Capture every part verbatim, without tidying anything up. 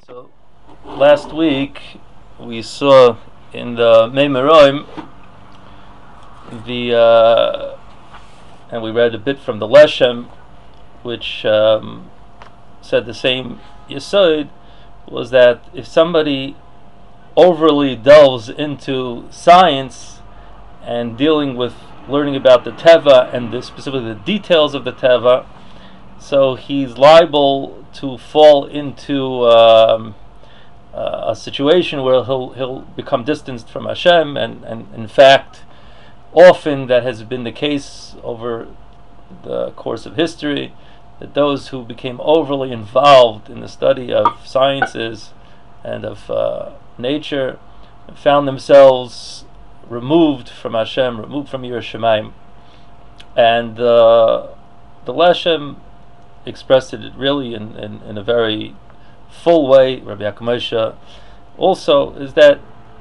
So last week we saw in the Meimeroim the uh, and we read a bit from the Leshem, which um, said the same Yesod, was that if somebody overly delves into science and dealing with learning about the Teva and the, specifically the details of the Teva, so he's liable to fall into um, uh, a situation where he'll he'll become distanced from Hashem, and, and in fact, often that has been the case over the course of history, that those who became overly involved in the study of sciences and of uh, nature found themselves removed from Hashem, removed from Yiras Shamayim, and uh, the Leshem expressed it really in, in, in a very full way. Rabbi Yaakov Moshe also is that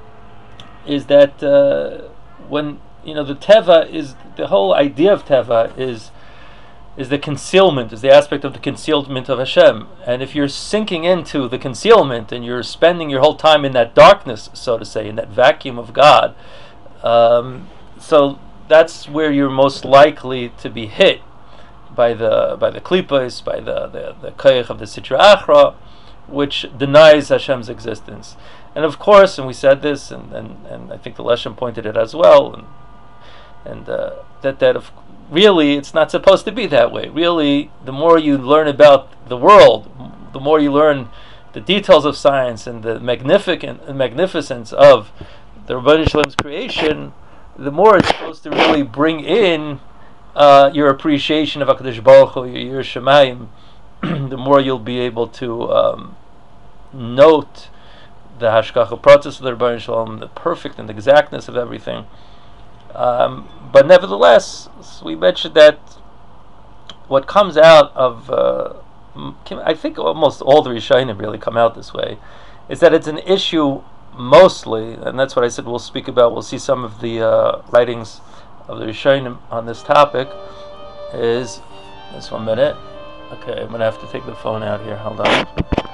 is that uh, when you know the Teva is the whole idea of Teva is is the concealment, is the aspect of the concealment of Hashem, and if you're sinking into the concealment and you're spending your whole time in that darkness, so to say, in that vacuum of God, um, so that's where you're most likely to be hit by the by the klipos, by the the, the koyach of the Sitra Achra, which denies Hashem's existence. And of course, and we said this, and, and, and I think the Leshem pointed it as well, and and uh, that that of really it's not supposed to be that way. Really, the more you learn about the world, the more you learn the details of science and the magnificent magnificence of the Rebbeinu Shalom's creation, the more it's supposed to really bring in Uh, your appreciation of HaKadosh Baruch Hu, your Yiras Shamayim, the more you'll be able to um, note the Hashgacha process of the Rebbeinu Shalom, the perfect and exactness of everything. Um, but nevertheless, we mentioned that what comes out of, uh, I think almost all the Rishonim really come out this way, is that it's an issue mostly, and that's what I said we'll speak about, we'll see some of the uh, writings of the Rishonim on this topic, is just one minute. Okay, I'm gonna have to take the phone out here. Hold on.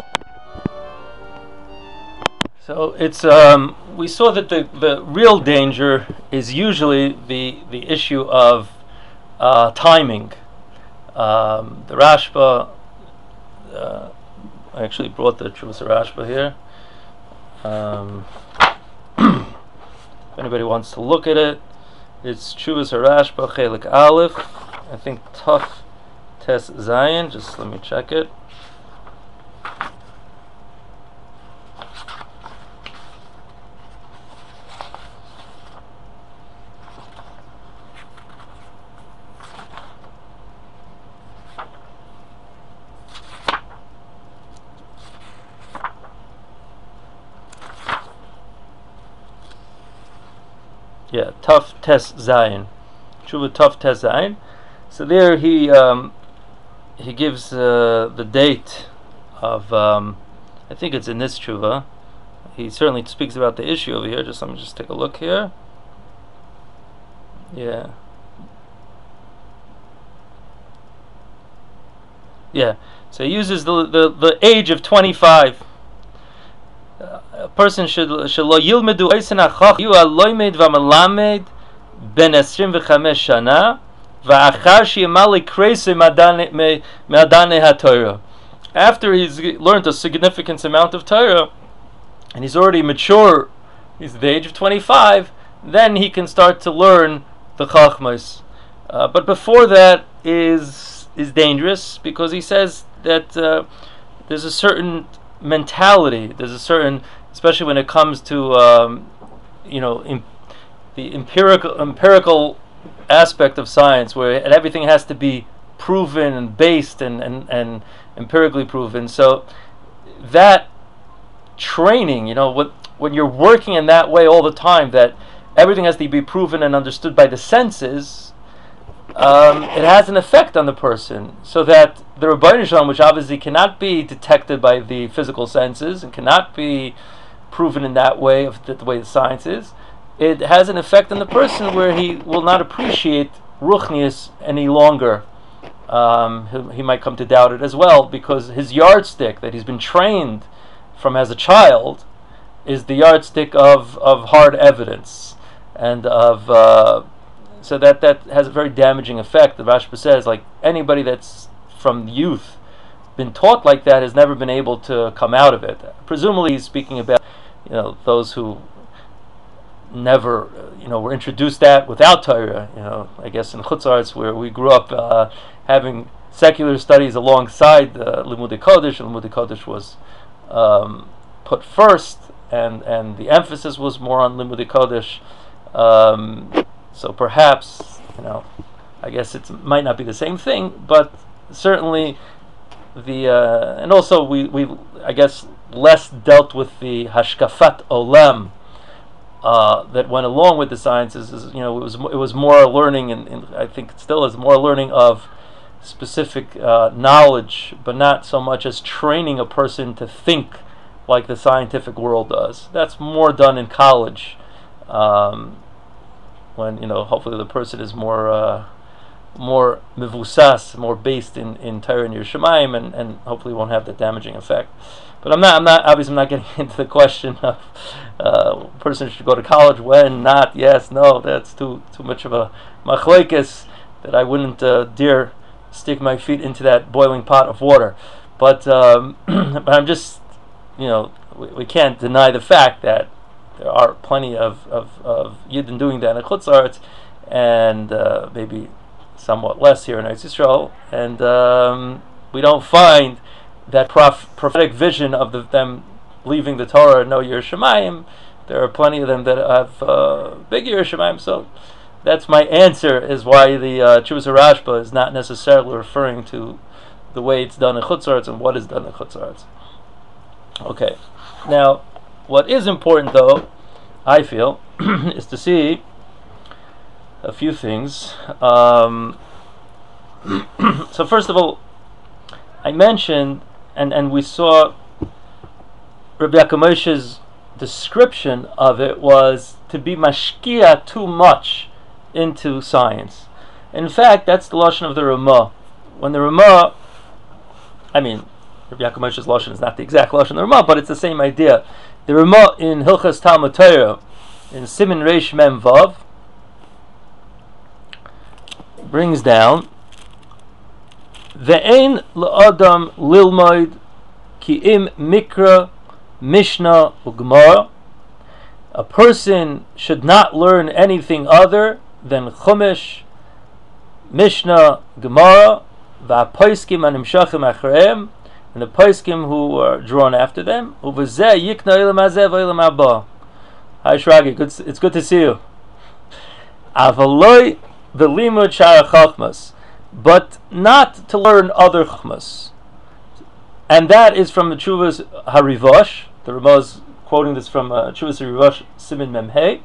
So it's um, we saw that the, the real danger is usually the the issue of uh, timing. Um, the Rashba, uh, I actually brought the Chuvas Rashba here. Um, if anybody wants to look at it. It's Chuvas Rashba Chelik Aleph, I think Tuf Tes Zayin. Just let me check it. Yeah, Tuf Tes Zayin, Tshuva Tuf Tes Zayin. So there he um, he gives uh, the date of um, I think it's in this Tshuva. He certainly speaks about the issue over here. Just let me just take a look here. Yeah, yeah. So he uses the the, the age of twenty-five. A person should shelo yilmedu eisen achach yu aloymed v'malamed ben esrim v'chamesh shana v'achar sheyamali kreise madane madane haTorah. After he's learned a significant amount of Torah and he's already mature, he's at the age of twenty-five, then he can start to learn the chachmas. Uh, but before that is is dangerous, because he says that uh, there's a certain mentality, there's a certain, especially when it comes to um, you know im- the empirical empirical aspect of science, where everything has to be proven and based and, and, and empirically proven. So that training, you know, what when you're working in that way all the time, that everything has to be proven and understood by the senses, um, it has an effect on the person, so that the Rebbeinu Shalom, which obviously cannot be detected by the physical senses and cannot be proven in that way, of the, the way the science is, it has an effect on the person where he will not appreciate Ruchnius any longer. Um, he, he might come to doubt it as well, because his yardstick that he's been trained from as a child is the yardstick of, of hard evidence, and of uh, so that that has a very damaging effect. The Rashba says, like, anybody that's from youth been taught like that has never been able to come out of it. Presumably, he's speaking about, you know, those who never, you know, were introduced that without Torah. You know, I guess in Chutz La'aretz, where we grew up uh, having secular studies alongside uh, Limudei Kodesh, and Limudei Kodesh was um, put first, and and the emphasis was more on Limudei Kodesh. Um, so perhaps, you know, I guess it might not be the same thing, but certainly the uh, and also we we I guess less dealt with the hashkafat olam uh, that went along with the sciences. Is, you know, it was it was more learning, and, and I think it still is more learning of specific uh, knowledge, but not so much as training a person to think like the scientific world does. That's more done in college, um, when, you know, hopefully the person is more uh, more mivusas, more based in in Torah and Yerushalayim, and and hopefully won't have that damaging effect. But I'm not I'm not obviously I'm not getting into the question of uh, a person should go to college, when, not, yes, no. That's too too much of a machlokes that I wouldn't uh, dare stick my feet into that boiling pot of water. But um, but I'm just, you know, we, we can't deny the fact that there are plenty of of, of Yidden doing that in Chutz La'aretz, and uh, maybe somewhat less here in Eretz Yisrael, and um, we don't find that prof- prophetic vision of the, them leaving the Torah, no Yerushalayim. There are plenty of them that have uh, big Yerushalayim. So that's my answer, is why the uh, Chuvas Rashba is not necessarily referring to the way it's done in Chutz La'aretz and what is done in Chutz La'aretz. Okay, now what is important, though, I feel, is to see a few things. Um, so first of all, I mentioned, and, and we saw Rabbi Yaakov Moshe's description of it was to be mashkia too much into science. In fact, that's the lashon of the Ramah. When the Ramah, I mean, Rabbi Yaakov Moshe's lashon is not the exact lashon of the Ramah, but it's the same idea. The Ramah in Hilchas Talmud Torah, in Siman Reish Mem Vav, brings down, Ve'ein la'adam lilmoid ki im mikra mishnah u'gemara. A person should not learn anything other than Chumash, Mishnah, Gemara, va'poiskim animshachim achreim, and the poiskim who are drawn after them. Uvezeh yikna ilam hazeh v'ilam haba. Hi Shragi, good, it's good to see you. Avaloi v'limud shara chachmas, but not to learn other chachmas. And that is from the Chuvas Harivash. The Ramah is quoting this from uh, Chuvas Harivash, Siman Mem Hey.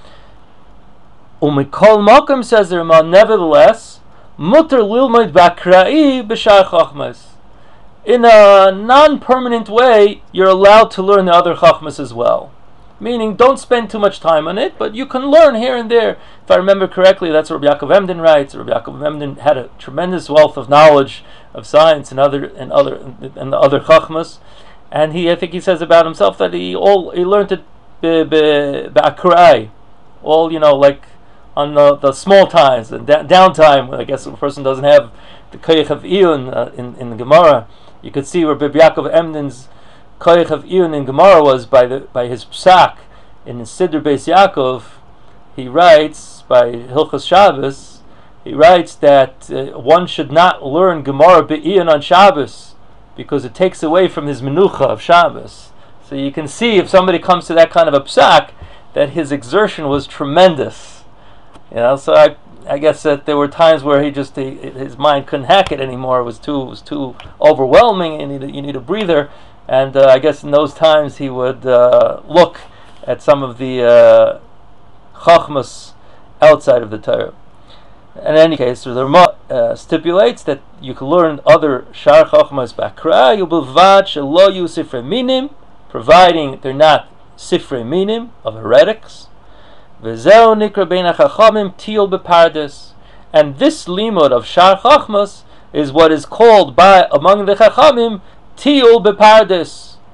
Umikol Makom, says the Ramah, nevertheless, mutter lilmoid b'akra'i b'shar chachmas. In a non-permanent way, you're allowed to learn the other chachmas as well. Meaning, don't spend too much time on it, but you can learn here and there. If I remember correctly, that's what Rabbi Yaakov Emden writes. Rabbi Yaakov Emden had a tremendous wealth of knowledge of science and other and other and the other chachmas, and he, I think, he says about himself that he all he learned it b'akrai, all, you know, like on the, the small times and da- downtime when I guess a person doesn't have the koyach of iyun uh, in in the Gemara. You could see where Rabbi Yaakov Emden's koyach of iyun in Gemara was by the by his psak in the Siddur Beis Yaakov. He writes by Hilchos Shabbos. He writes that uh, one should not learn Gemara be'iyun on Shabbos because it takes away from his menucha of Shabbos. So you can see, if somebody comes to that kind of a psak, that his exertion was tremendous. You know, so I I guess that there were times where he just he, his mind couldn't hack it anymore. It was too it was too overwhelming, and you need a, you need a breather. And uh, I guess in those times he would uh, look at some of the uh, chachmas outside of the Torah. In any case, the Ramah uh, stipulates that you can learn other shar chachmas b'akra yubilvad shelo yu sifrei minim, providing they're not sifrei minim of heretics. V'zeu nikra bein hachachamim tiul bepardes, and this limud of shar chachmas is what is called by among the chachamim tiul bepardes,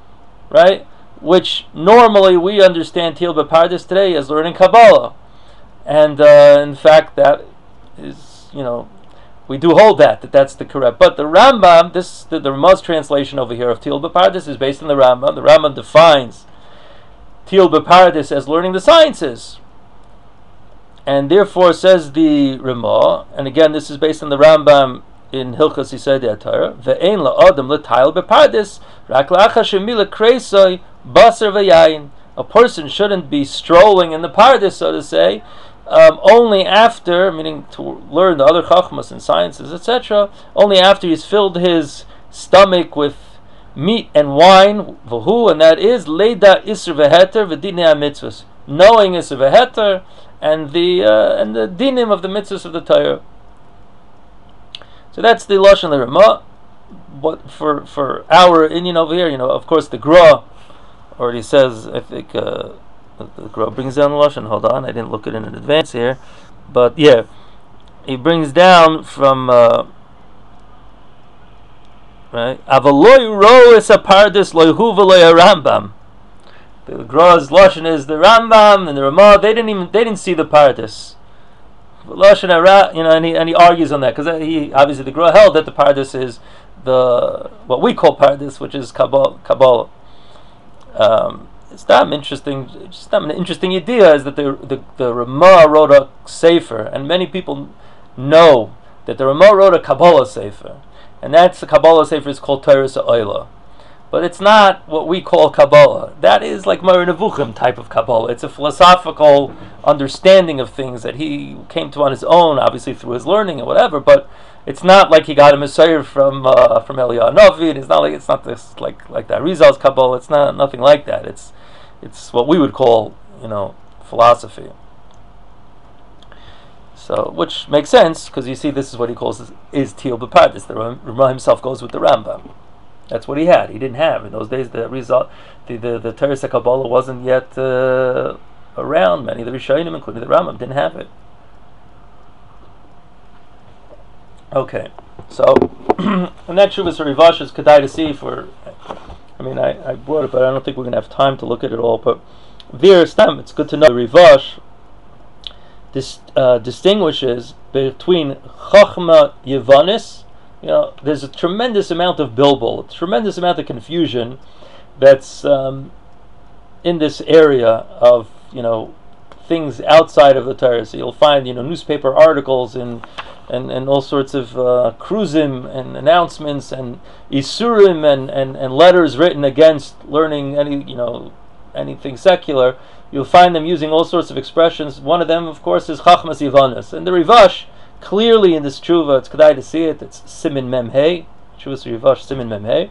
right? Which normally we understand Tiyul B'Pardes today as learning Kabbalah. And uh, in fact, that is, you know, we do hold that, that that's the correct. But the Rambam, this the, the Ramah's translation over here of Tiyul B'Pardes is based on the Rambam. The Rambam defines Tiyul B'Pardes as learning the sciences. And therefore, says the Ramah, and again, this is based on the Rambam in Hilchos Yisodei HaTorah, Ve'ein la'adam l'tayil b'pardes, rak la'achar shemila kreisoi, basar v'yayin. A person shouldn't be strolling in the pardes, so to say, um, only after, meaning to learn the other chachmas and sciences, et cetera, only after he's filled his stomach with meat and wine, v'hu, and that is leida isr v'heter v'dinei ha-mitzvos, knowing isr v'heter, and the uh, and the dinim of the mitzvahs of the Torah. So that's the lashon of the Ramah. What for for our Indian over here, you know, of course the Gra already says. I think uh, the Gra brings down the lashon. Hold on, I didn't look at it in advance here, but yeah, he brings down from uh, right. Avaloy ro es apardes loyhu v'loy Rambam. The Gra's lashon is the Rambam and the Ramah. They didn't even they didn't see the pardes. Lashon hara, you know, and he and he argues on that because he obviously the Gra held that the pardes is the what we call pardes, which is Kabbalah. Kabbalah. Um, it's not interesting. It's not an interesting idea is that the the, the Ramah wrote a sefer, and many people know that the Ramah wrote a Kabbalah sefer, and that's the Kabbalah sefer is called Torah Ha'olah. But it's not what we call Kabbalah. That is like Moreh Nevuchim type of Kabbalah. It's a philosophical understanding of things that he came to on his own, obviously through his learning and whatever. But it's not like he got a Messiah from uh, from Eliyahu Novi. It's not like it's not this like like that Rizal's Kabbalah. It's not nothing like that. It's it's what we would call, you know, philosophy. So, which makes sense because you see, this is what he calls is, is Tiyul B'Pardes. The Ramah himself goes with the Rambam. That's what he had. He didn't have in those days. The result, the the, the Torah Kabbalah wasn't yet uh, around. Many of the Rishonim, including the Rambam, didn't have it. Okay, so and that Shuvas Rivash is kedai to see for. I mean, I, I brought it, but I don't think we're going to have time to look at it all. But there, Stam, it's good to know the Rivash this uh, distinguishes between Chachma Yevanis. You know, there's a tremendous amount of bilbul, a tremendous amount of confusion that's um, in this area of, you know, things outside of the Torah. So you'll find, you know, newspaper articles and and, and all sorts of uh, kruzim and announcements and isurim and, and, and letters written against learning any, you know, anything secular. You'll find them using all sorts of expressions. One of them, of course, is Chachmas Yivanis. And the Rivash, clearly in this tshuva, it's kedai to see it. It's Simin Mem Hey, Tshuvas Rivash Simin Mem Hey.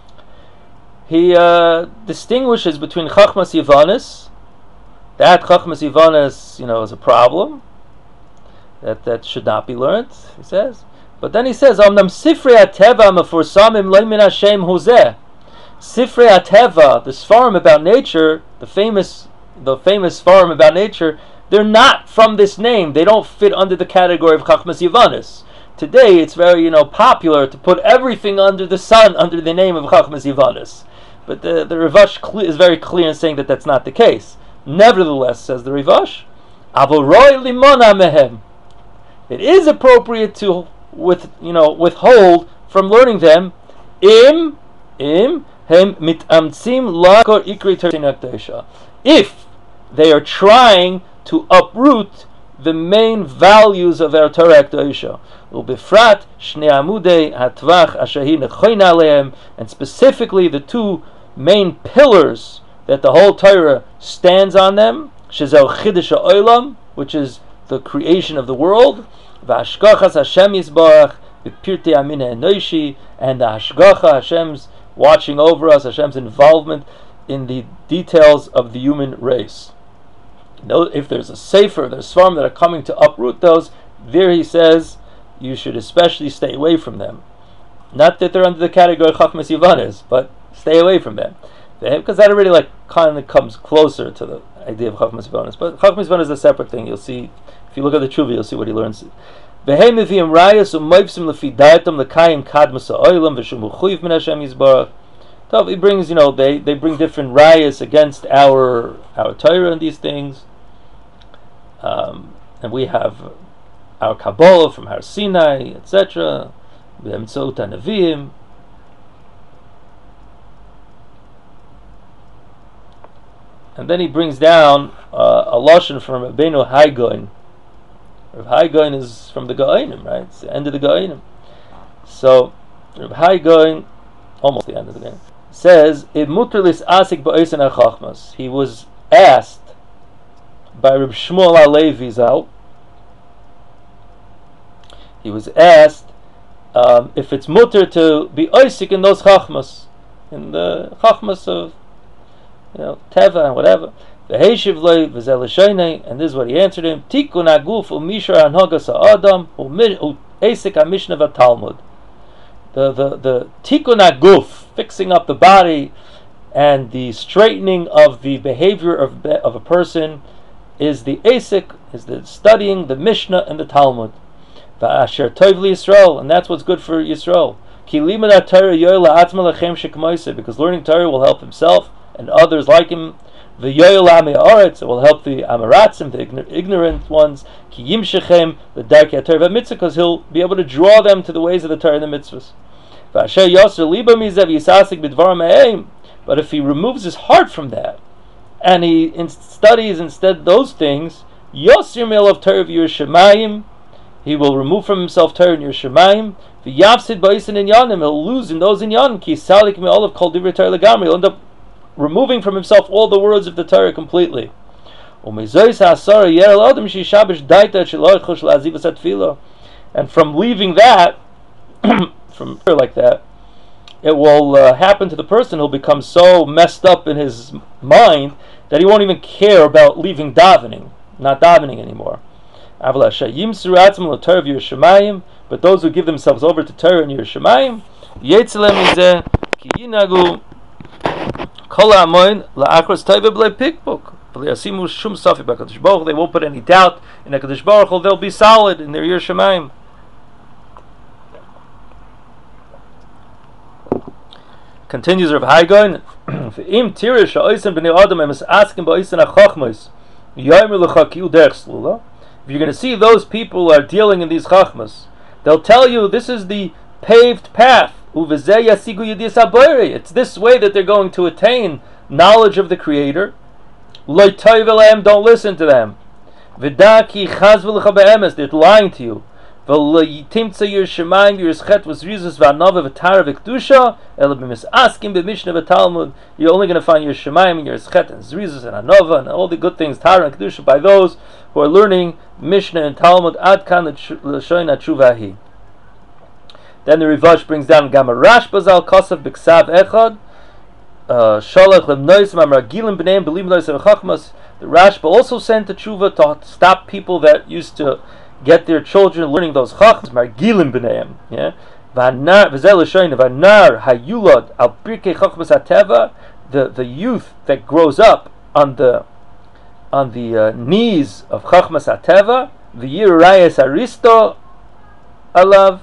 He uh, distinguishes between Chachmas Yivanis. That Chachmas Yivanis, you know, is a problem. That that should not be learned. He says, but then he says, Omnam Sifrei Ateva Mefursamim Lo Min Hashem Huzeh. Sifrei Ateva, the Sfarim about nature, the famous, the famous Sfarim about nature. They're not from this name. They don't fit under the category of Chachmas Yivanis. Today, it's very, you know, popular to put everything under the sun under the name of Chachmas Yivanis. But the, the Rivash cl- is very clear in saying that that's not the case. Nevertheless, says the Rivash, Avoroi limona mehem. It is appropriate to, with you know, withhold from learning them. Im, im, hem mitamtzim lakor ikri Torah. If they are trying to uproot the main values of our Torah Kedosha, ubefrat shnei amudei hatvach asher hi nechoin aleim, and specifically the two main pillars that the whole Torah stands on them, shezeu chidush ha'olam, which is the creation of the world, v'hashgachas Hashem yisbarach b'pirtei amina enoshi, and the hashgacha, Hashem's watching over us, Hashem's involvement in the details of the human race. If there's a sefer, there's svarim that are coming to uproot those, there he says you should especially stay away from them. Not that they're under the category of Chachmas Yivanis, but stay away from them, because that already like kind of comes closer to the idea of Chachmas Yivanis. But Chachmas Yivanis is a separate thing. You'll see if you look at the Tshuva, you'll see what he learns. So he brings, you know, they, they bring different rayas against our our Torah and these things. Um, and we have our Kabbalah from Har Sinai, et cetera. We have Mitzvot HaNeviim. And then he brings down uh, a lashon from Rabbeinu Hai Gaon. Rav Hai Gaon is from the Gaonim, right? It's the end of the Gaonim. So Rav Hai Gaon, almost the end of the Gaonim, says, "If muterlis asik ba'osin hachachmas." He was asked by Reb Shmuel HaLevi Zal. He was asked um, if it's mutter to be oisik in those chachmas, in the chachmas of, you know, teva and whatever. V'heishiv loy v'zel l'shoynei, and this is what he answered him: Tikun haguf u'mishar hanhagas ha'adam u'esik ha'mishnah v'talmud. The the the tikkun haguf, fixing up the body, and the straightening of the behavior of of a person, is the esik, is the studying the Mishnah and the Talmud. V'asher tov liYisrael, and that's what's good for Yisrael. Ki limud haTorah yoel la'atzma lechem shekmoiseh, because learning Torah will help himself and others like him. V'yoel la'amei haaretz, it will help the Amaratzim, the ignor- ignorant ones. Ki yimshechem l'darkei haTorah v'mitzvah, because he'll be able to draw them to the ways of the Torah and the mitzvahs. V'asher yoser liba mizev yisasik b'dvarim ha'eim, but if he removes his heart from that and he in- studies instead those things, yosir me'elav Torah v'yirushamayim, he will remove from himself Torah and Yerushalayim. V'yavsid ba'isen inyanim, he'll lose in those inyanim. Ki salik me'olav kol divrei Torah legamri, he'll end up removing from himself all the words of the Torah completely. And from leaving that, from like that, it will uh, happen to the person who'll become so messed up in his mind that he won't even care about leaving davening, not davening anymore. But those who give themselves over to Torah and Yerushalayim, they won't put any doubt in HaKadosh Baruch Hu, they'll be solid in their Yerushalayim. Continues Rav Hai Gaon, if you're going to see those people who are dealing in these chachmas, they'll tell you this is the paved path. It's this way that they're going to attain knowledge of the Creator. Don't listen to them. They're lying to you. You're only going to find your Shemaim and your Eschet and Zrizus and Anova and all the good things, Tara and Kedusha, by those who are learning Mishnah and Talmud. Ad kan l'shoyin hatshuvahi. Then the Rivash brings down Gama Rash Bazal Kosav B'Ksav Echad Sholach Lemnois Mamragilim B'neim B'lim Nois Chachmas. The Rashba also sent a tshuva to stop people that used to get their children learning those chachmas, margilim b'neim, yeah. V'anar v'zel l'shoyin v'anar hayulad al pirkei chachmas hateva, the the youth that grows up on the on the uh, knees of chachmas hateva, v'yir rayas aristo alav,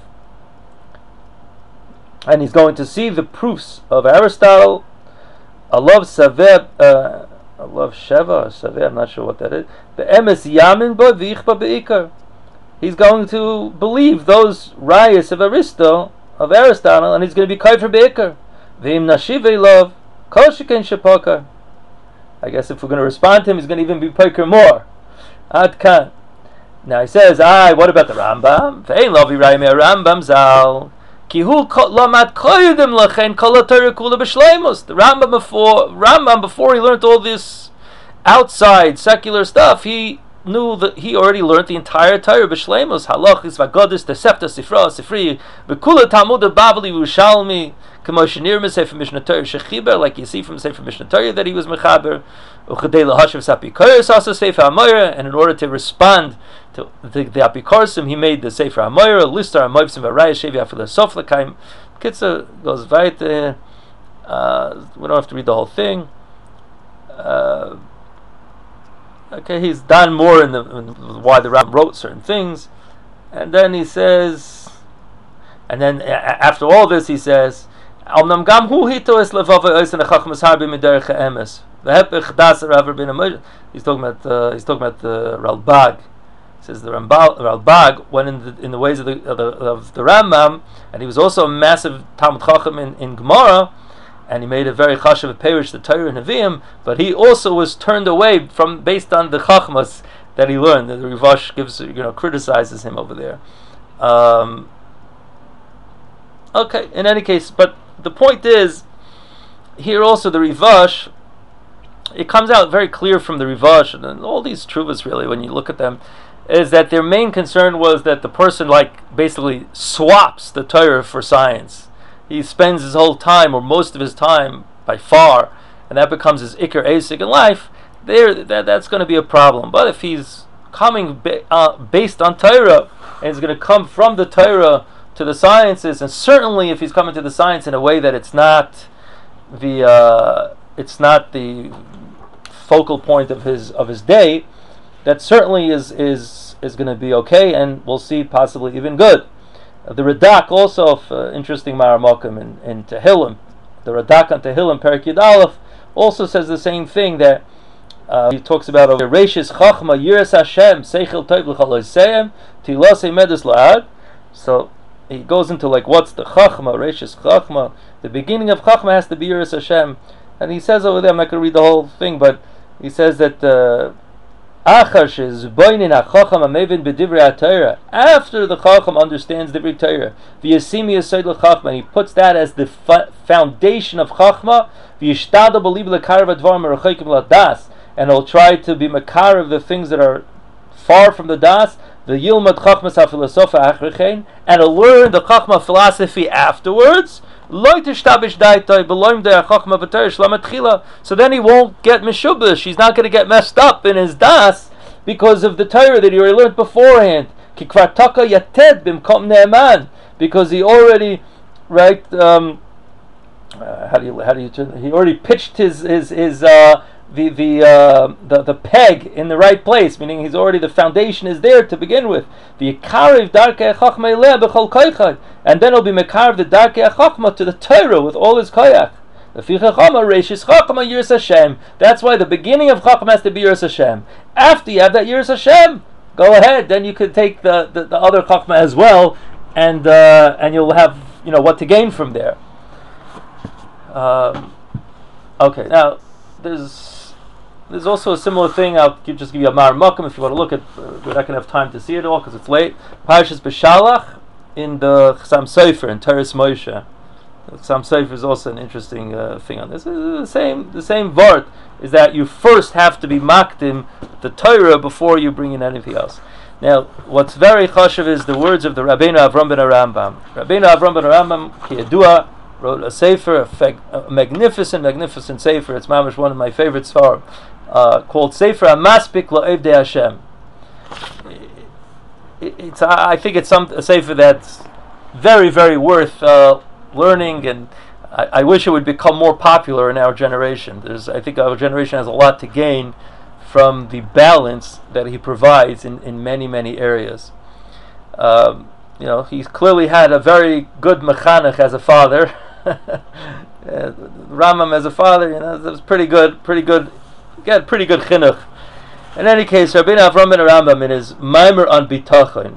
and he's going to see the proofs of Aristotle. Alav saveh, uh, alav sheva saveh, I'm not sure what that is. The emes yamin bo v'ichba beikar. He's going to believe those rayas of Aristo, of Aristotle, and he's going to be kaifer beikar. V'im nashivei love kol sheken shepokar. I guess if we're going to respond to him, he's going to even be poker more. Ad kan. Now he says, "Ah, what about the Rambam? Ve'ein lo v'rayim Rambam zal ki hu lamad koydim lachen kol Torah kula b'shleimus." The Rambam before Rambam before he learned all this outside secular stuff, he knew that he already learned the entire Torah b'shleimus, halachis v'agodis, tesefta, sifra, sifri, v'kula talmud bavli v'ushalmi, k'mo shenir m'sefer Mishnah Torah shechiber, like you see from Sefer Mishnah Torah that he was mechaber, u'chadei lahashav sapikoros also Sefer HaMoreh, and in order to respond to the, the apikorsim, he made the Sefer HaMoreh, listar ha'moivsim v'arayah shevi afilosof l'kaim. Kitzur goes weiter. Uh, we don't have to read the whole thing. Uh, Okay, he's done more in the in why the Ram wrote certain things, and then he says, and then a- after all this he says, Alnam gam hu hito es levava ois and a chachmas harbi miderech emes. The hepich das Rav Rabbeinu Moshe. He's talking about uh, he's talking about uh, Ralbag. He says the Rambal, Ralbag went in the, in the ways of the of the, of the Rambam, and he was also a massive Talmud Chacham in, in Gemara, and he made a very chashav perish the Torah and Nevi'im. But he also was turned away from based on the chachmas that he learned. The Rivash gives you know criticizes him over there. Um, okay, in any case, but the point is, here also the Rivash, it comes out very clear from the Rivash, and all these truvas really, when you look at them, is that their main concern was that the person like basically swaps the Torah for science. He spends his whole time, or most of his time, by far, and that becomes his Iker Asik in life. There, that, that's going to be a problem. But if he's coming ba- uh, based on Torah, and he's going to come from the Torah to the sciences, and certainly if he's coming to the science in a way that it's not the uh, it's not the focal point of his of his day, that certainly is is is going to be okay, and we'll see possibly even good. Uh, the Radak also, of, uh, interesting Maramakim in, in Tehillim, the Radak on Tehillim Perek Yud Aleph also says the same thing, that uh, he talks about over Reishis Chachma Yiras Hashem Seichel Tov L'Chaloseim Tilosei Medus La'ad. So he goes into like what's the Chachma, Reishis Chachma. The beginning of Chachma has to be Yiras Hashem, and he says over there, I'm not going to read the whole thing, but he says that after the Chacham understands Divrei Torah, and he puts that as the fa- foundation of Chachma, and he'll try to be makar of the things that are far from the das, the Yilmad Chachmas HaPhilosofa Achrechein, and he'll learn the Chachma philosophy afterwards. So then he won't get mishubash. He's not going to get messed up in his das because of the Torah that he already learned beforehand. Because he already, right? Um, uh, how do you how do you turn? He already pitched his his his uh, the the, uh, the the peg in the right place, meaning he's already the foundation is there to begin with. The Yikariv Darkei Chachma Eleh B'chol Koychad, and then he'll be Mekariv the Darkei Chachma to the Torah with all his koyach. The Chachma Reishis Chachma Yiras Hashem. That's why the beginning of Chachma has to be Yiras Hashem. After you have that Yiras Hashem, go ahead. Then you could take the, the, the other Chachma as well, and uh, and you'll have you know what to gain from there. Um, okay, now there's. There's also a similar thing. I'll give, just give you a Mar Makam if you want to look at. Uh, we're not going to have time to see it all because it's late. Parshas B'Shalach in the Chasam Sofer in Teres Moshe. Chasam Sofer is also an interesting uh, thing on this. The same, the same vart is that you first have to be makdim the Torah before you bring in anything else. Now, what's very chashuv is the words of the Rabbeinu Avram ben Arambam. Rabbeinu Avram ben Arambam Kiyadua wrote a sefer, a, feg, a magnificent, magnificent sefer. It's mamish one of my favorite svarim. Uh, called Sefer Amaspik La'Evdei Hashem. It, it's I think it's some a sefer that's very very worth uh, learning, and I, I wish it would become more popular in our generation. There's I think our generation has a lot to gain from the balance that he provides in, in many many areas. Um, you know, he's clearly had a very good mechanech as a father. uh, Rambam as a father, you know, that was pretty good, pretty good. Get pretty good chinuch. In any case, Rabbeinu Avram ben Arambam in his Maimer on Bitachon,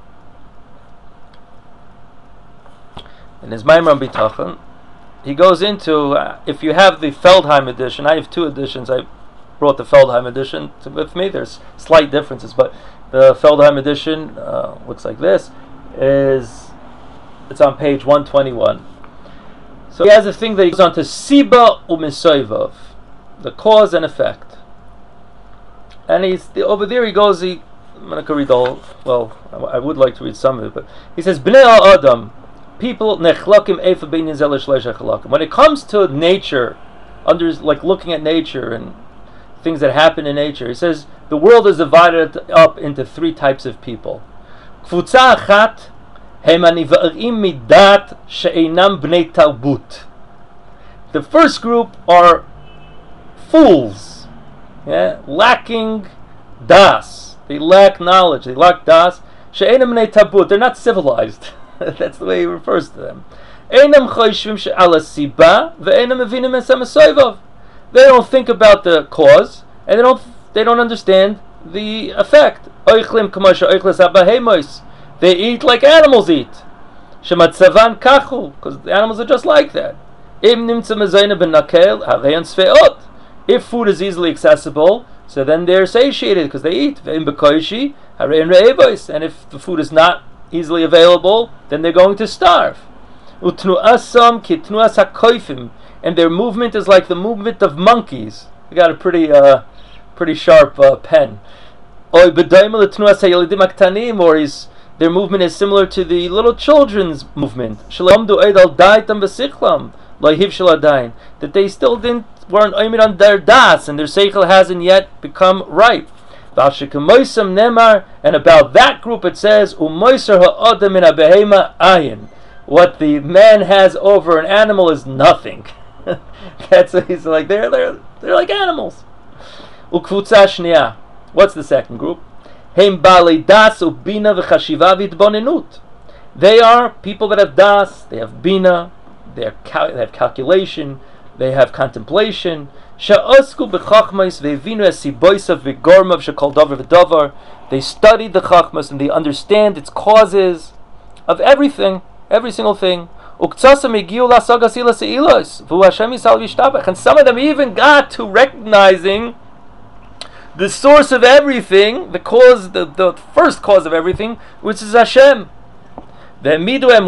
in his Maimer on Bitachon, he goes into uh, if you have the Feldheim edition. I have two editions. I brought the Feldheim edition to, with me. There's slight differences, but the Feldheim edition uh, looks like this. Is it's on page one twenty-one. So he has a thing that he goes on to Siba u'Misoivav, the cause and effect, and he's the, over there. He goes. He, I'm not going to read the whole. Well, I, I would like to read some of it, but he says, "Bnei Adam, people nechlakim efa beinin zeh l'shleisha chalakim." When it comes to nature, under like looking at nature and things that happen in nature, he says the world is divided up into three types of people. Kfutza achat hem anivarim midat she'einam bnei talbut. The first group are fools, yeah, lacking das. They lack knowledge. They lack das. She'einam bnei talbut. They're not civilized. That's the way he refers to them. Einam choshvim she'ala siba ve'einam mevinim es ha'mesoivav. They don't think about the cause, and they don't they don't understand the effect. Oichlim k'moshe oichles ha'bahemos. They eat like animals eat. Shematzavan kachu, because the animals are just like that. Im nimtza mezayna ben nakel hareyan sfeot. If food is easily accessible, so then they're satiated because they eat. Ve'im bekoishi hareyan re'evos. And if the food is not easily available, then they're going to starve. Utnuasam kitnuas hakoifim. And their movement is like the movement of monkeys. We got a pretty, uh, pretty sharp uh, pen. Or is their movement is similar to the little children's movement. That they still didn't weren't oimid on their das, and their seichel hasn't yet become ripe. And about that group it says, what the man has over an animal is nothing. That's he's like they're they're they're like animals. Ukvutza shniya. What's the second group? Heim bali das ubina v'chashiva v'itbonenut. They are people that have das. They have bina. They have, cal- they have calculation. They have contemplation. She'osku b'chachmos ve'evinu esiboisav v'gormav she'kol davar v'davar. They study the chachmas and they understand its causes of everything, every single thing. And some of them even got to recognizing the source of everything, the cause, the, the first cause of everything, which is Hashem. And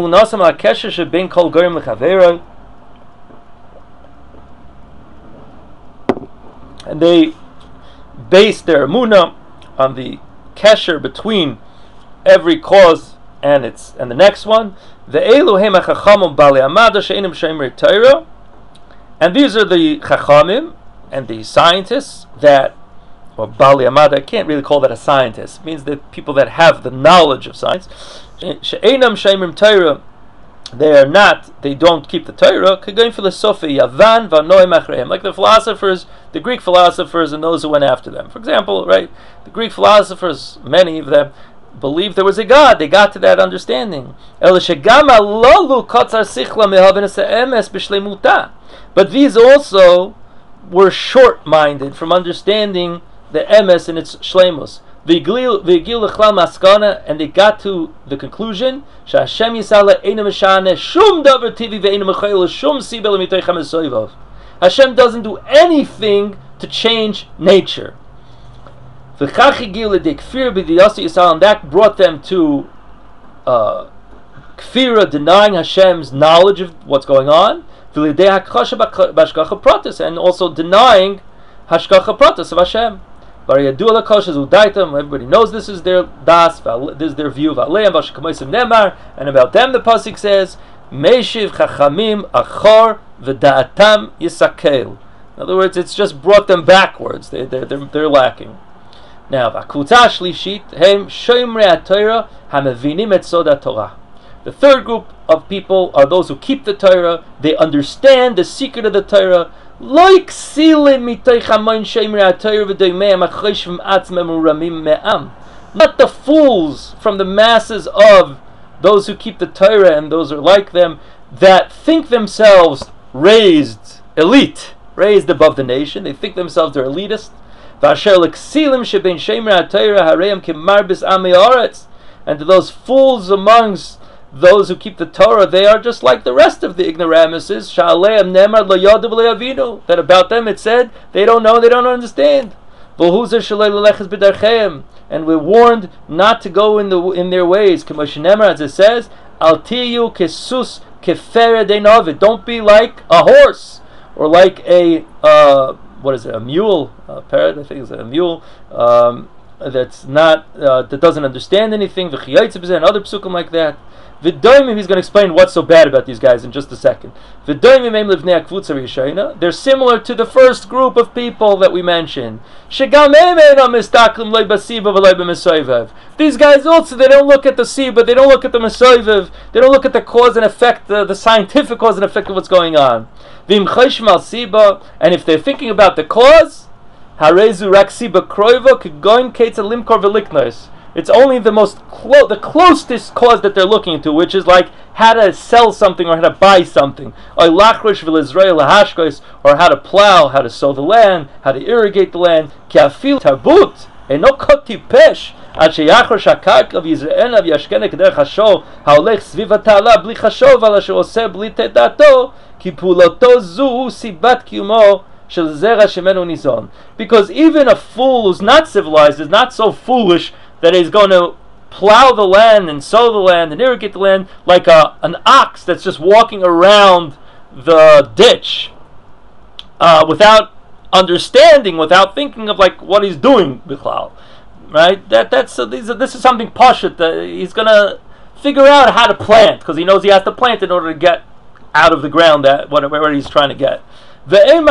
they base their emunah on the kesher between every cause and its and the next one. And these are the chachamim and the scientists that, or bali amada, I can't really call that a scientist. It means that people that have the knowledge of science. They are not, they don't keep the Torah. Like the philosophers, the Greek philosophers and those who went after them. For example, right, the Greek philosophers, many of them, believed there was a God. They got to that understanding. But these also were short-minded from understanding the emes in its shleimus. And they got to the conclusion Hashem doesn't do anything to change nature. And that brought them to uh, kfira, denying Hashem's knowledge of what's going on, and also denying hashgacha pratis of Hashem. Everybody knows this is their das, this is their view. And about them the pasuk says, Meshiv chachamim achor v'da'atam yisakel. In other words, it's just brought them backwards. They, they're, they're, they're lacking. Now, v'akvutza shlishit hem shomrei haTorah hamevinim et sod haTorah. The third group of people are those who keep the Torah. They understand the secret of the Torah. Like silim mitoich hamoin shomrei haTorah v'doimeim achoshem atzmem uramim me'am. Not the fools from the masses of those who keep the Torah and those who are like them, that think themselves raised, elite, raised above the nation. They think themselves they're elitist. And to those fools amongst those who keep the Torah, they are just like the rest of the ignoramuses. That about them it said, they don't know, they don't understand. And we're warned not to go in the in their ways. As it says, don't be like a horse, or like a uh, what is it, a mule, a parrot, I think it's a mule, um, that's not uh, that doesn't understand anything. And other psukim like that. V'doimim, he's going to explain what's so bad about these guys in just a second. V'doimim em livnei akvutza rishayna. They're similar to the first group of people that we mentioned. Shegam em einam mistaklim loy basiba v'loy b'mesoivev. These guys also, they don't look at the siba, they don't look at the mesoivev, they don't look at the cause and effect, the, the scientific cause and effect of what's going on. V'im chayshim al siba, and if they're thinking about the cause, harezu rak siba kroiva k'goin keitza limkor v'liknos. It's only the most clo- the closest cause that they're looking to, which is like how to sell something or how to buy something, or lachrosh v'lizrei lahashkos, or how to plow, how to sow the land, how to irrigate the land. Ki afil tarbut eno koti pesh ad sheyachrosh hakarka v'yizre'ena v'yashkena k'derech hashov ha'olech sviv ha'ta'ala bli chashov ala she'oseh bli tedato ki puloto zu sibat kiyumo. Because even a fool who's not civilized is not so foolish that he's going to plow the land and sow the land and irrigate the land like a, an ox that's just walking around the ditch uh, without understanding, without thinking of like what he's doing, right? That that's uh, these are, this is something pashut that he's going to figure out how to plant, because he knows he has to plant in order to get out of the ground that whatever he's trying to get. So the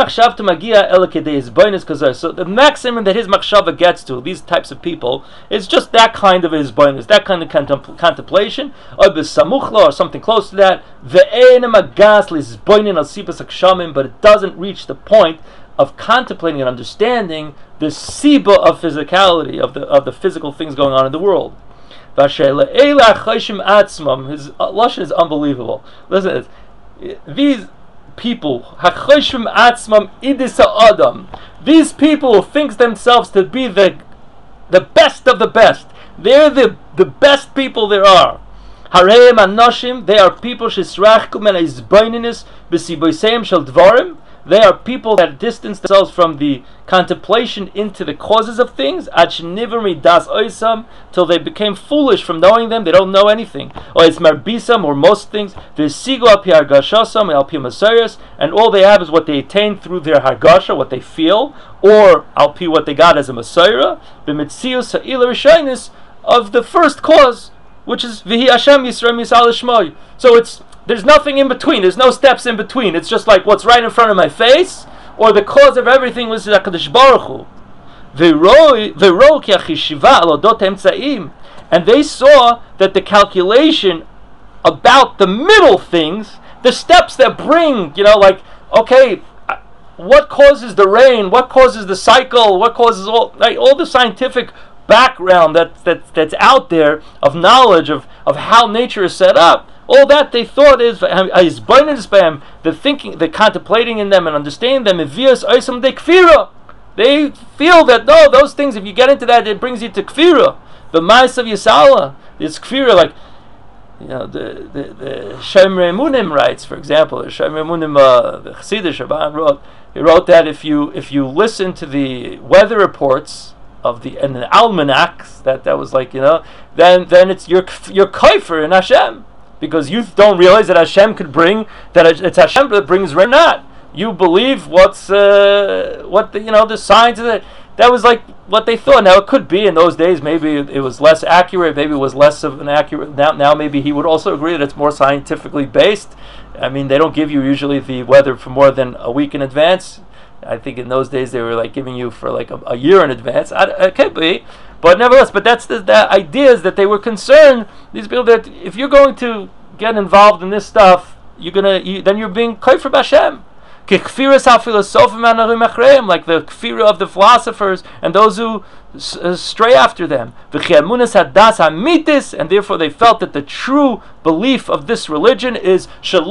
maximum that his machshava gets to, these types of people, is just that kind of his bonus, that kind of contem- contemplation, or something close to that. But it doesn't reach the point of contemplating and understanding the siba of physicality, of the of the physical things going on in the world. His lashon is unbelievable. Listen, these people, these people who think themselves to be the the best of the best, they're the, the best people there are. They are people They are people that distance themselves from the contemplation into the causes of things, till they became foolish from knowing them. They don't know anything. Or it's marbisam, or most things. And all they have is what they attain through their hargasha, what they feel, or alpi what they got as a Messiah, of the first cause, which is Vihi Hashem Yisrael Yisrael Shmoy. So it's there's nothing in between. There's no steps in between. It's just like what's right in front of my face, or the cause of everything was HaKadosh Baruch Hu. And they saw that the calculation about the middle things, the steps that bring, you know, like, okay, what causes the rain? What causes the cycle? What causes all, like, all the scientific background that, that that's out there of knowledge of, of how nature is set up? All that they thought is the thinking, the contemplating in them and understanding them. They feel that no, those things, if you get into that, it brings you to kfira. The ma'as of Yisala, it's kfira, like, you know, the the, the Shomrei Emunim writes, for example, the Shomrei Emunim, uh, the Chassidish Rabban wrote, he wrote that if you if you listen to the weather reports of the and the almanacs, that that was like, you know, then then it's your your kaifer in Hashem. Because you don't realize that Hashem could bring, that it's Hashem that brings rain, not. You believe what's, uh, what the, you know, the signs of it. That was like what they thought. Now it could be in those days, maybe it was less accurate, maybe it was less of an accurate, now, now maybe he would also agree that it's more scientifically based. I mean, they don't give you usually the weather for more than a week in advance. I think in those days they were like giving you for like a, a year in advance. I, it could be. But nevertheless, but that's the, the idea is that they were concerned, these people, that if you're going to get involved in this stuff, you're gonna you, then you're being kaifer b'Hashem. Like the kfira of the philosophers and those who s- uh, stray after them. And therefore they felt that the true belief of this religion is not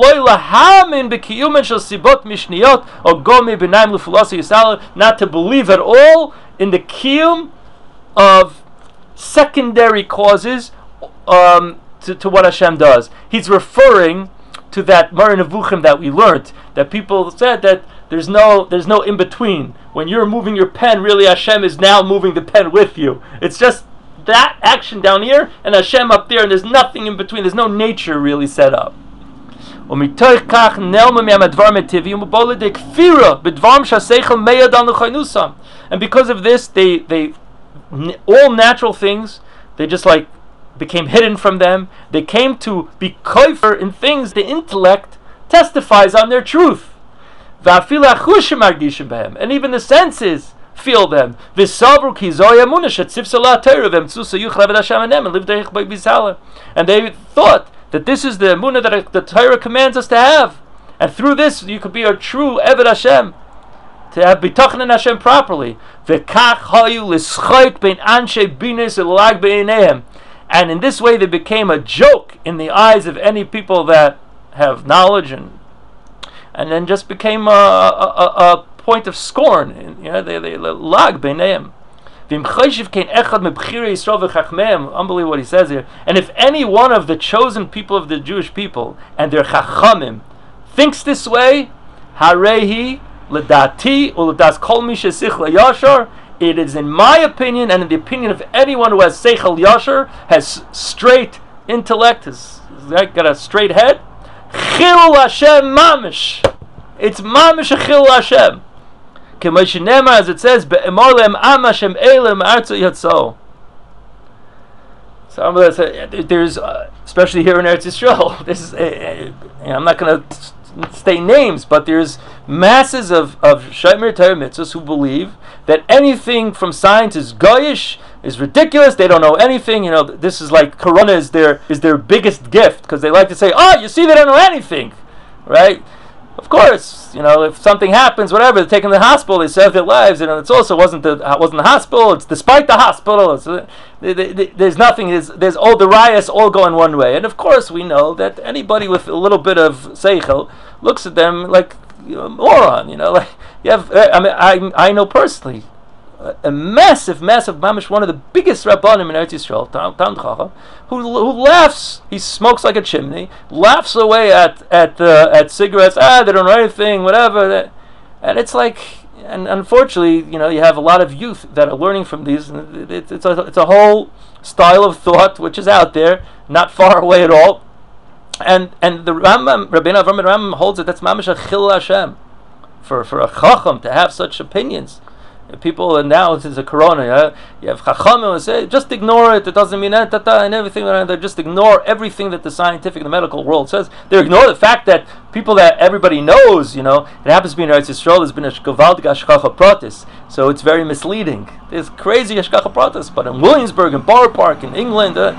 to believe at all in the kiyum of secondary causes um, to, to what Hashem does. He's referring to that Moreh Nevuchim that we learned, that people said that there's no there's no in between. When you're moving your pen, really Hashem is now moving the pen with you. It's just that action down here and Hashem up there, and there's nothing in between. There's no nature really set up. And because of this, they they all natural things, they just like became hidden from them. They came to be koifer in things the intellect testifies on their truth. And even the senses feel them. And they thought that this is the emunah that the Torah commands us to have. And through this you could be a true Eved Hashem. to have bitachon in Hashem properly. V'kach hayu l'schayt bein anshe binis u'lag beinehem. And in this way they became a joke in the eyes of any people that have knowledge, and and then just became a, a, a, a point of scorn. And, you know, they they lag beinehem. Unbelievable what he says here. And if any one of the chosen people of the Jewish people and their chachamim thinks this way, harehi ledati uledas kol mi shesichla yashar, it is in my opinion and in the opinion of anyone who has seichel yashar, has straight intellect, has got a straight head, chil Hashem mamish. It's mamish a chil Hashem. As it says, so there's, uh, especially here in Eretz Yisrael, this is, uh, I'm not going to state names, but there's masses of, of Shomer Torah mitzvahs who believe that anything from science is goyish, is ridiculous, they don't know anything. You know, this is like Corona is their, is their biggest gift, because they like to say, oh, you see, they don't know anything, right? Of course, you know, if something happens, whatever, they're taken to the hospital, they save their lives, and it's also wasn't the wasn't the hospital. It's despite the hospital. It's, uh, they, they, they, there's nothing. There's, there's all the riots all going one way, and of course we know that anybody with a little bit of seichel looks at them like, you know, moron. You know, like you have. I mean, I I know personally a, a massive, massive mamish, one of the biggest rabbanim in Eretz Yisrael, Tam Chacham, who who laughs. He smokes like a chimney, laughs away at at uh, at cigarettes. Ah, they don't know anything, whatever. And it's like, and unfortunately, you know, you have a lot of youth that are learning from these. And it, it's a it's a whole style of thought which is out there, not far away at all. And and the Rambam, Rabbeinu Avraham Rambam holds it. That's mamish a chil Hashem for for a chacham to have such opinions. People, and now it's a corona, yeah? You have chachamim who say, just ignore it, it doesn't mean that, and everything, they just ignore everything that the scientific and the medical world says. They ignore the fact that people that everybody knows, you know, it happens to be in Eretz Yisrael, there's been a gewaltige hashgacha pratis, so it's very misleading. There's crazy hashgacha pratis, but in Williamsburg, in Borough Park, in England, uh,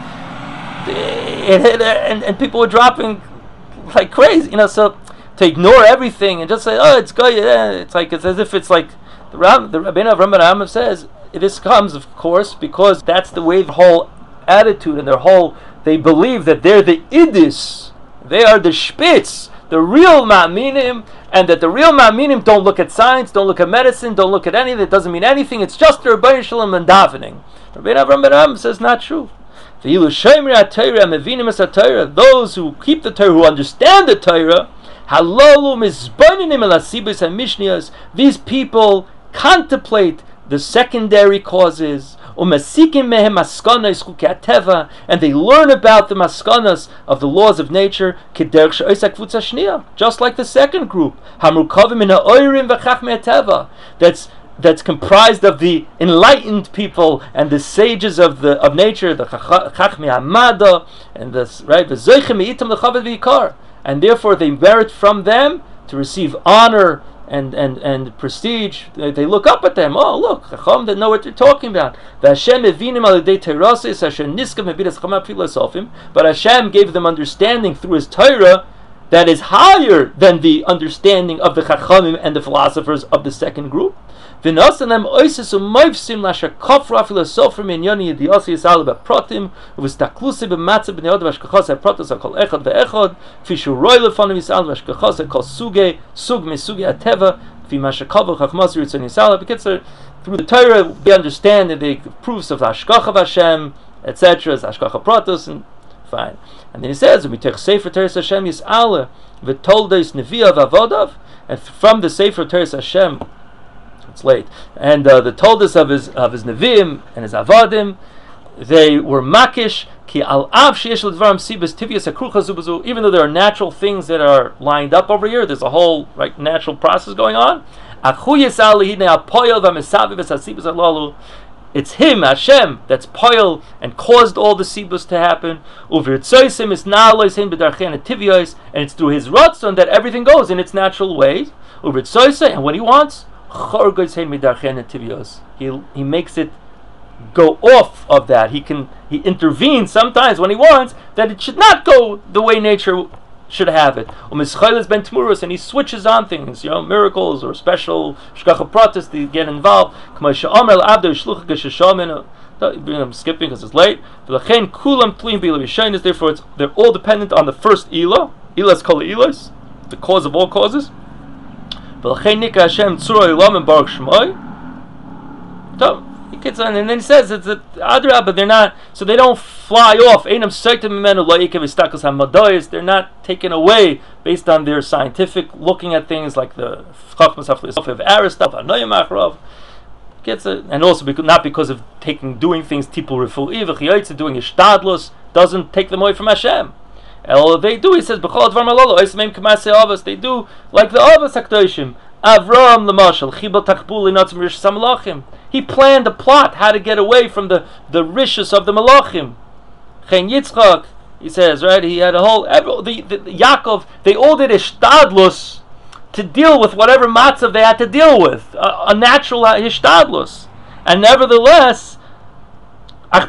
it, it, and, and people were dropping like crazy, you know, so to ignore everything and just say, oh, it's good, yeah, it's like, it's as if it's like, The, Ram, the Rabbeinu Avraham Rambam says this comes, of course, because that's the way the whole attitude and their whole, they believe that they're the idis, they are the spitz, the real ma'aminim, and that the real ma'aminim don't look at science, don't look at medicine, don't look at anything, it doesn't mean anything, it's just the Rebbeinu Shalom and davening. Rabbeinu Avraham Rambam says not true. Those who keep the Torah, who understand the Torah, these people contemplate the secondary causes, and they learn about the maskanas of the laws of nature, just like the second group, that's that's comprised of the enlightened people and the sages of the of nature, the chachmi hamada, and the right, and therefore they merit from them to receive honor and, and, and prestige. They, they look up at them. Oh, look, Chacham, they know what they're talking about. But Hashem gave them understanding through His Torah that is higher than the understanding of the Chachamim and the philosophers of the second group. And therefore through the Torah we understand that the proofs of the Hashgacha of Hashem, et cetera, is Hashgacha Pratos, and fine. And then he says, "We take Sefer Torah Hashem Yis'ala v'Toldos Nevi'av Avodav," and from the Sefer Torah Hashem, it's late, and uh, the Toldos of his of his Nevi'im and his Avodim, they were makish ki al av sheyesh l'dvarim sibas tivyas hakrucha zubazu. Even though there are natural things that are lined up over here, there's a whole right natural process going on. It's Him, Hashem, that's poil and caused all the sibus to happen. And it's through His ratzon that everything goes in its natural ways. And when He wants, He He makes it go off of that. He can He intervenes sometimes when He wants that it should not go the way nature should have it. U'mischayles ben tmuros, and he switches on things, you know, miracles or special shkacha pratis to get involved. I'm skipping because it's late. Therefore, it's, they're all dependent on the first ilah. Ilah is called ilas, the cause of all causes. So he gets on, and then he says it's a adra, but they're not. So they don't fly off. They're not taken away based on their scientific looking at things like the Chachmas of Aristotle. Gets it, and also because, not because of taking doing things tipul refu'i v'chiyotze, doing ishtadlus doesn't take them away from Hashem. All they do, he says, b'chol advar malolo oismeim k'masei avos. They do like the avos hakdoshim. Avram l'mashal chibel takbul l'natzim rishus hamalachim. He planned a plot how to get away from the the rishus of the malachim. Chen Yitzchak, he says, right? He had a whole the, the, the Yaakov. They all did ishtadlus to deal with whatever matzav they had to deal with, a, a natural hishtadlus, and nevertheless, they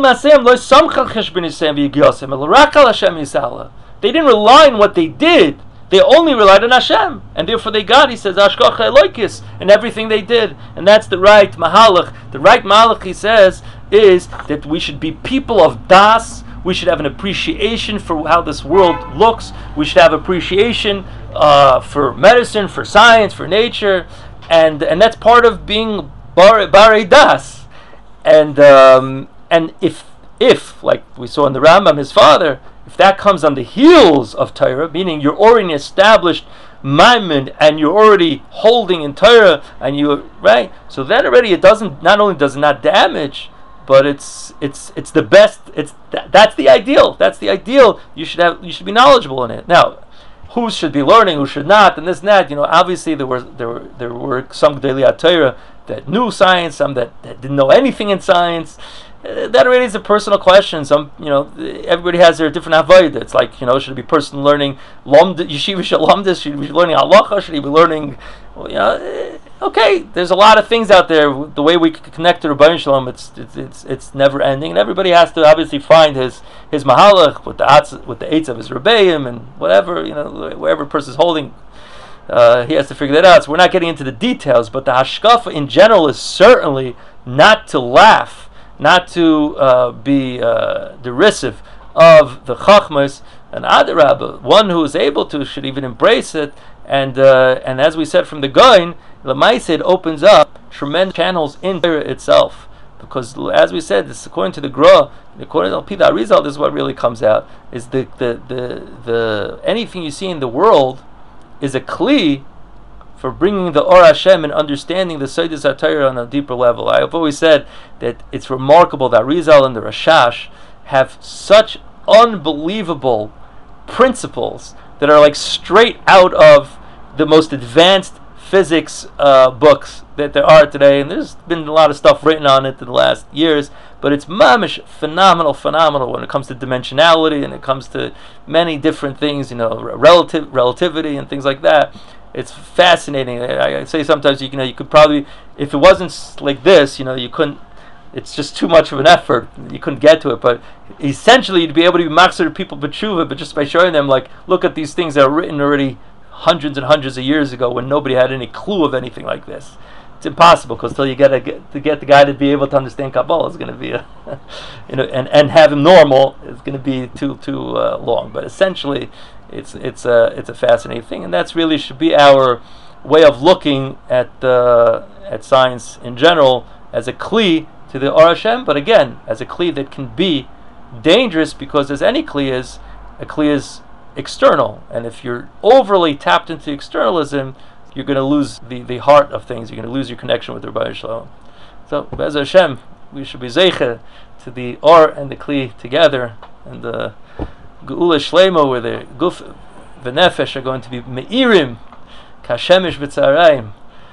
didn't rely on what they did; they only relied on Hashem, and therefore they got. He says, "Ashkacha Eloikis," and everything they did, and that's the right mahalach. The right mahalach, he says, is that we should be people of das. We should have an appreciation for how this world looks. We should have appreciation uh, for medicine, for science, for nature, and and that's part of being bar barei das. And um, and if if like we saw in the Rambam, his father, if that comes on the heels of Torah, meaning you're already established maimon and you're already holding in Torah, and you right, so then already it doesn't. Not only does it not damage, but it's it's it's the best. It's th- that's the ideal. That's the ideal. You should have. You should be knowledgeable in it. Now, who should be learning, who should not, and this and that. You know, obviously there were there were there were some Gedolei Torah that knew science, some that, that didn't know anything in science. Uh, that already is a personal question. Some, you know, everybody has their different avodah. It's like, you know, should it be person learning lomd yeshiva shalomdis? Should he be learning halacha? Should he be learning, well, you know? Okay, there's a lot of things out there. The way we connect to Rebbeinu Shalom, it's it's it's it's never ending, and everybody has to obviously find his his mahalach with the atz, with the eights of his rebbeim and whatever, you know, wherever a person's holding, uh, he has to figure that out. So we're not getting into the details, but the hashkafa in general is certainly not to laugh, not to uh, be uh, derisive of the chachmas, and adarabah, one who is able to should even embrace it, and uh, and as we said from the Gaon, Lamaisa, it opens up tremendous channels in Torah itself, because as we said, this according to the Gra, according to the Arizal, this is what really comes out: is the the the, the anything you see in the world is a kli for bringing the Or Hashem and understanding the Seidas HaTorah on a deeper level. I've always said that it's remarkable that Arizal and the Rashash have such unbelievable principles that are like straight out of the most advanced physics uh, books that there are today, and there's been a lot of stuff written on it in the last years, but it's mamish phenomenal, phenomenal when it comes to dimensionality and it comes to many different things, you know, relative relativity and things like that. It's fascinating. I, I say sometimes, you know, you could probably, if it wasn't like this, you know, you couldn't. It's just too much of an effort. You couldn't get to it, but essentially you'd be able to be master people b'tshuva, but just by showing them, like, look at these things that are written already hundreds and hundreds of years ago when nobody had any clue of anything like this. It's impossible, because till you get, a, get to get the guy to be able to understand Kabbalah is going to be a, you know, and, and have him normal is going to be too too uh, long. But essentially, it's it's a it's a fascinating thing, and that's really should be our way of looking at uh, at science in general as a kli to the Or Hashem, but again as a kli that can be dangerous, because as any kli is, a kli is external, and if you're overly tapped into externalism, you're going to lose the, the heart of things. You're going to lose your connection with the Rebbeinu Shalom. So, Be'ez Hashem, we should be zeicha to the Or and the Kli together, and the Geula Shlema, where the Guf v'Nefesh are going to be Me'irim, Kashemish v'Tzarayim,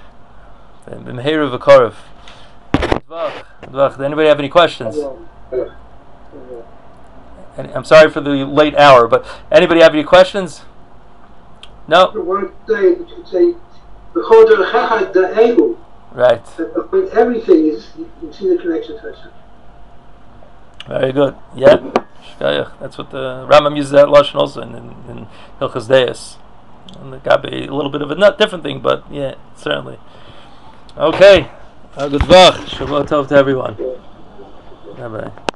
B'Meheru v'Korav. Does anybody have any questions? And I'm sorry for the late hour, but anybody have any questions? No? Right. Everything is, you can see the connection to Hashem. Very good. Yeah. Shkayach. That's what the Rambam uses that lashon also in, in, in Hilchos Deis. And the Gabi, a little bit of a not different thing, but yeah, certainly. Okay. Uh, good vach. Shabbat tov to everyone. Bye bye.